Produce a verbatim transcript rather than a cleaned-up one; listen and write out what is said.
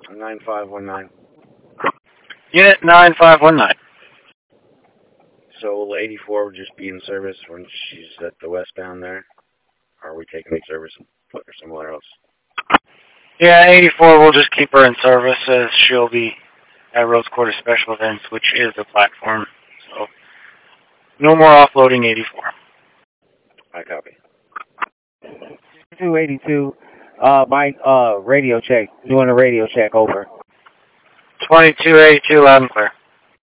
nine five one nine. Unit nine five one nine. So will eighty-four would just be in service when she's at the westbound there? Or are we taking the service and putting her somewhere else? Yeah, eighty-four will just keep her in service as she'll be at Rose Quarter Special Events, which is the platform. So, no more offloading eighty-four. I copy. two eighty-two, uh, my, uh, radio check, doing a radio check, over. twenty-two eighty-two, loud and clear.